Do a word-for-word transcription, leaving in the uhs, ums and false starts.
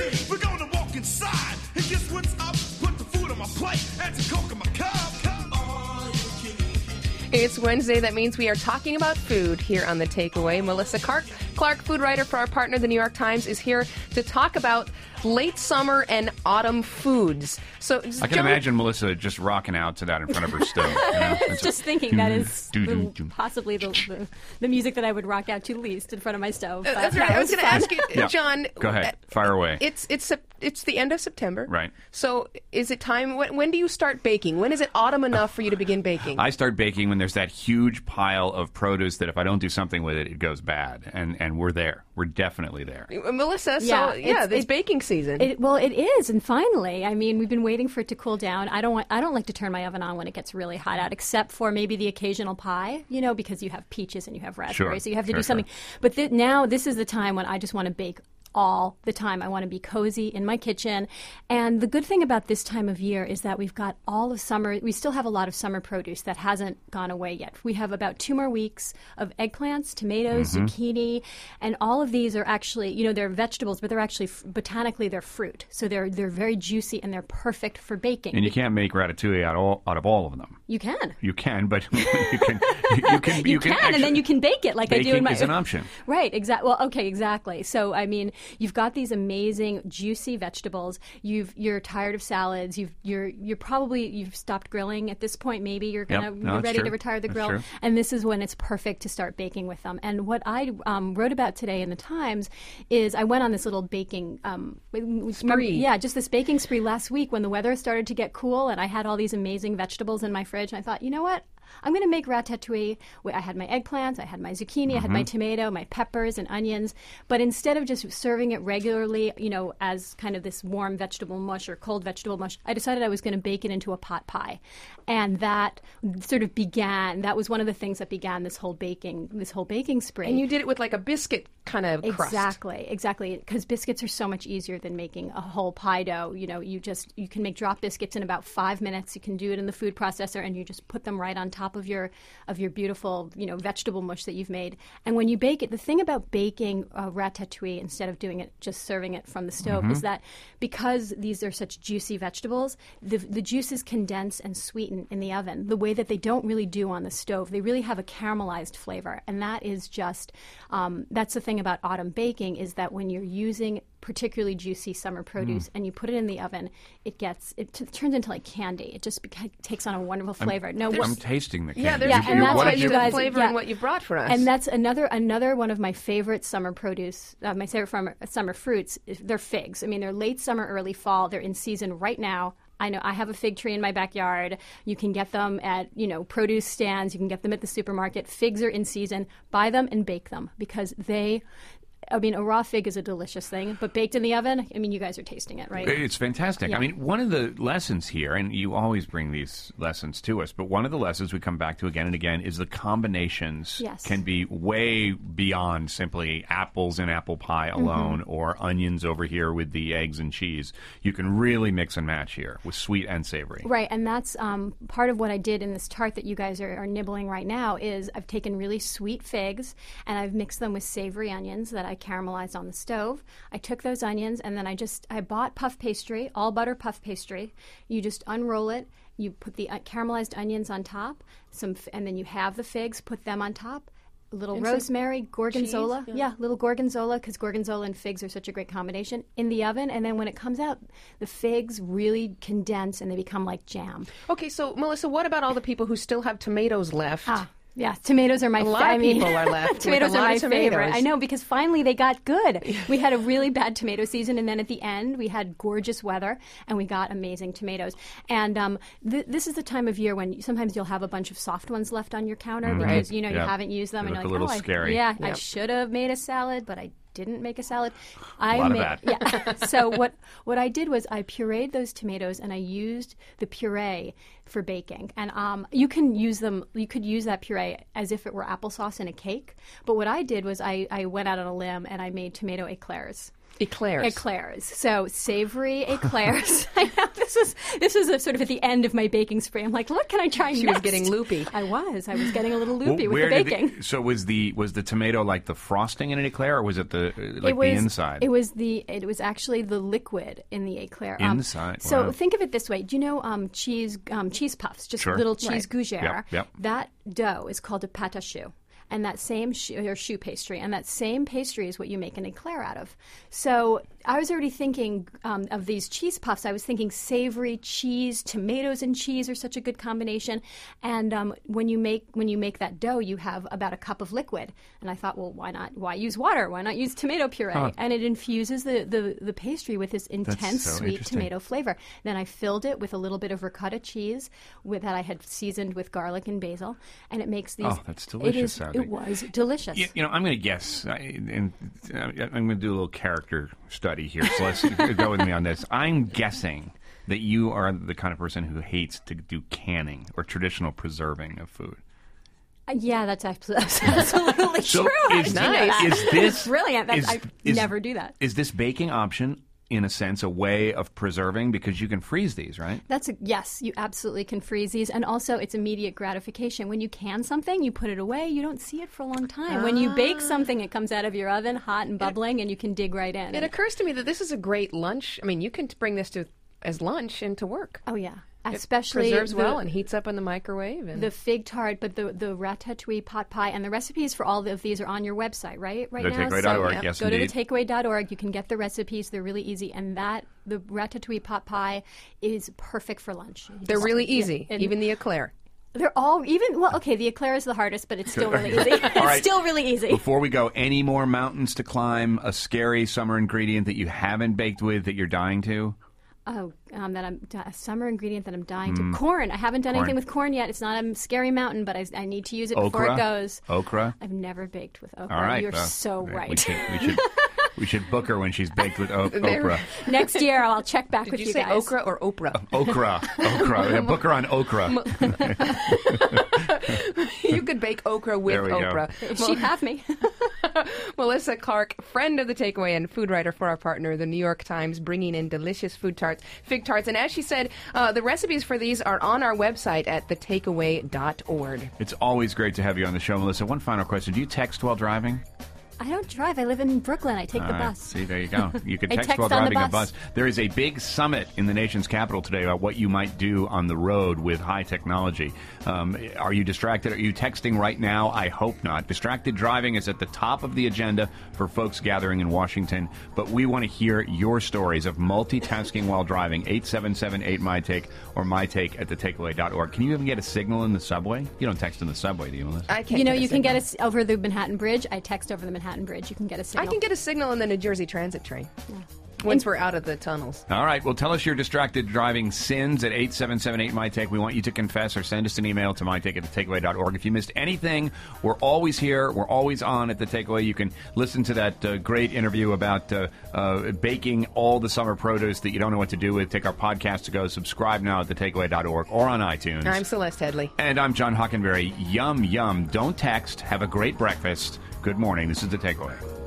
big. We're gonna walk inside and guess what's up? Put the food on my plate and some coke in my cup. It's Wednesday. That means we are talking about food here on The Takeaway. Melissa Clark, Clark, food writer for our partner, The New York Times, is here to talk about late summer and autumn foods. So I can imagine Melissa just rocking out to that in front of her stove. You know? Just thinking that is the, possibly the, the the music that I would rock out to least in front of my stove. Uh, that's right. I was going to ask you, yeah. John. Go ahead. Fire away. It's it's it's the end of September. Right. So is it time? When, when do you start baking? When is it autumn enough for you to begin baking? I start baking when there's that huge pile of produce that if I don't do something with it, it goes bad. And and we're there. We're definitely there. Melissa, so yeah, yeah, it's, it's it, baking season. It, well, it is, and finally, I mean, we've been waiting for it to cool down. I don't want, I don't like to turn my oven on when it gets really hot out, except for maybe the occasional pie, you know, because you have peaches and you have raspberries, sure, so you have to sure, do something. Sure. But th- now this is the time when I just want to bake all the time. I want to be cozy in my kitchen. And the good thing about this time of year is that we've got all of summer. We still have a lot of summer produce that hasn't gone away yet. We have about two more weeks of eggplants, tomatoes, mm-hmm. zucchini, and all of these are actually, you know, they're vegetables, but they're actually, botanically, they're fruit. So they're they're very juicy and they're perfect for baking. And you can't make ratatouille out of all, out of all of them. You can. You can, but you can. You, you can. You, you can, actually, and then you can bake it like I do in my. Baking is an option. Right. Exactly. Well, okay. Exactly. So, I mean, you've got these amazing, juicy vegetables. You've you're tired of salads. You've you're you're probably you've stopped grilling at this point. Maybe you're gonna Yep. No, you're ready true. to retire the That's grill. true. And this is when it's perfect to start baking with them. And what I um, wrote about today in the Times is I went on this little baking um, spree. Yeah, just this baking spree last week when the weather started to get cool, and I had all these amazing vegetables in my fridge. And I thought, you know what? I'm going to make ratatouille. I had my eggplants, I had my zucchini, mm-hmm. I had my tomato, my peppers and onions. But instead of just serving it regularly, you know, as kind of this warm vegetable mush or cold vegetable mush, I decided I was going to bake it into a pot pie. And that sort of began, that was one of the things that began this whole baking, this whole baking spree. And you did it with like a biscuit kind of crust. Exactly, exactly. Because biscuits are so much easier than making a whole pie dough. You know, you just, you can make drop biscuits in about five minutes. You can do it in the food processor and you just put them right on top of your of your beautiful, you know, vegetable mush that you've made. And when you bake it, the thing about baking uh, ratatouille instead of doing it, just serving it from the stove, mm-hmm. is that because these are such juicy vegetables, the the juices condense and sweeten in the oven the way that they don't really do on the stove. They really have a caramelized flavor, and that is just um, that's the thing about autumn baking, is that when you're using particularly juicy summer produce, mm. and you put it in the oven, it gets it t- turns into like candy. It just beca- takes on a wonderful flavor. I'm, no, I'm tasting the candy. Yeah, there's yeah, and that's what what you you guys flavor yeah. and what you brought for us. And that's another another one of my favorite summer produce. Uh, my favorite summer, summer fruits. They're figs. I mean, they're late summer, early fall. They're in season right now. I know I have a fig tree in my backyard. You can get them at, you know, produce stands. You can get them at the supermarket. Figs are in season. Buy them and bake them because they. I mean, a raw fig is a delicious thing, but baked in the oven, I mean, you guys are tasting it, right? It's fantastic. Yeah. I mean, one of the lessons here, and you always bring these lessons to us, but one of the lessons we come back to again and again is the combinations yes. can be way beyond simply apples in apple pie alone mm-hmm. or onions over here with the eggs and cheese. You can really mix and match here with sweet and savory. Right, and that's um, part of what I did in this tart that you guys are, are nibbling right now is I've taken really sweet figs and I've mixed them with savory onions that I I caramelized on the stove. I took those onions and then I just, I bought puff pastry, all butter puff pastry. You just unroll it. You put the uh, caramelized onions on top, some, f- and then you have the figs, put them on top. A little and rosemary, gorgonzola. Cheese, yeah. yeah, little gorgonzola, because gorgonzola and figs are such a great combination. In the oven, and then when it comes out, the figs really condense and they become like jam. Okay, so Melissa, what about all the people who still have tomatoes left? Ah. Yeah, tomatoes are my a lot fa- of I mean, people are left. tomatoes with a are lot my of tomatoes. favorite. I know, because finally they got good. We had a really bad tomato season, and then at the end we had gorgeous weather, and we got amazing tomatoes. And um, th- this is the time of year when sometimes you'll have a bunch of soft ones left on your counter Mm-hmm. because you know Yep. you haven't used them, They and look you're a like, little oh, scary. I, yeah, I Yep. should have made a salad, but I didn't make a salad. I A lot made, of that. Yeah. So what what I did was I pureed those tomatoes and I used the puree for baking. And um, you can use them. You could use that puree as if it were applesauce in a cake. But what I did was I, I went out on a limb and I made tomato eclairs. Eclairs. Eclairs. So savory eclairs. I know this was this was a sort of at the end of my baking spree. I'm like, what can I try She next? was getting loopy. I was. I was getting a little loopy Well, with the where did baking. The, so was the was the tomato like the frosting in an eclair, or was it the uh, like it was, the inside? It was the it was actually the liquid in the eclair. Um, Inside, So wow. think of it this way. Do you know um, cheese um, cheese puffs? Just Sure. little cheese Right. gougere. Yep, yep. That dough is called a pâte à choux. And that same sh- or choux pastry, and that same pastry is what you make an eclair out of. So I was already thinking um, of these cheese puffs. I was thinking savory cheese, tomatoes and cheese are such a good combination. And um, when you make when you make that dough, you have about a cup of liquid. And I thought, well, why not? Why use water? Why not use tomato puree? And it infuses the, the, the pastry with this intense so sweet interesting. tomato flavor. Then I filled it with a little bit of ricotta cheese with, that I had seasoned with garlic and basil, and it makes these. Oh, that's It, delicious is, sounding. it was delicious. You, you know, I'm going to guess, I- and uh, I'm going to do a little character study here. So let's go with me on this. I'm guessing that you are the kind of person who hates to do canning or traditional preserving of food. Uh, yeah, that's abso- that's absolutely So true. How is, did you know that? is this That's brilliant? That's, is- I is- never do that. Is this baking option, in a sense, a way of preserving because you can freeze these, right? That's a, yes, you absolutely can freeze these, and also it's immediate gratification. When you can something, you put it away. You don't see it for a long time. When you bake something, it comes out of your oven, hot and bubbling, and you can dig right in. It And- occurs to me that this is a great lunch. I mean, you can bring this to as lunch and to work. oh yeah, especially Preserves the, well and heats up in the microwave. And the fig tart, but the the ratatouille pot pie, and the recipes for all of these are on your website, right? Right The now, takeaway dot org, so yes, go indeed. to the takeaway dot org. You can get the recipes; they're really easy, and that the ratatouille pot pie is perfect for lunch. You they're just- really yeah, easy, and even the eclair. they're all even well. Okay, the eclair is the hardest, but it's still really easy. it's right. still really easy. Before we go, any more mountains to climb? A scary summer ingredient that you haven't baked with that you're dying to? Oh, um, that I'm a summer ingredient that I'm dying to. Corn. I haven't done Corn. anything with corn yet. It's not a scary mountain, but I, I need to use it before Okra? it goes. Okra? I've never baked with okra. All right. You're well, so we right. should, we should we should book her when she's baked with o- okra. Next year, I'll check back Did with you, you, say guys. okra or Oprah? Okra. Okra. Yeah, book her on okra. You could bake okra with There we go. Oprah. She'd have me. Melissa Clark, friend of the Takeaway and food writer for our partner, the New York Times, bringing in delicious food tarts, fig tarts. And as she said, uh, the recipes for these are on our website at the takeaway dot org. It's always great to have you on the show, Melissa. One final question. Do you text while driving? I don't drive. I live in Brooklyn. I take All the right. bus. See, there you go. You can I text, text while on the driving a bus. bus. There is a big summit in the nation's capital today about what you might do on the road with high technology. Um, are you distracted? Are you texting right now? I hope not. Distracted driving is at the top of the agenda for folks gathering in Washington, but we want to hear your stories of multitasking while driving. eight seven seven eight my take or my take at the takeaway dot org. Can you even get a signal in the subway? You don't text in the subway, do you, Melissa? I can't You know, get a you can signal. get us over the Manhattan Bridge. I text over the Manhattan Bridge. You can get a signal. I can get a signal in the New Jersey Transit train. Once we're out of the tunnels. All right. Well, tell us your distracted driving sins at eight seven seven eight my take. We want you to confess or send us an email to my take at the takeaway dot org. If you missed anything, we're always here. We're always on at The Takeaway. You can listen to that uh, great interview about uh, uh, baking all the summer produce that you don't know what to do with. Take our podcast to go. Subscribe now at the takeaway dot org or on iTunes. I'm Celeste Headley. And I'm John Hockenberry. Yum, yum. Don't text. Have a great breakfast. Good morning. This is The Takeaway.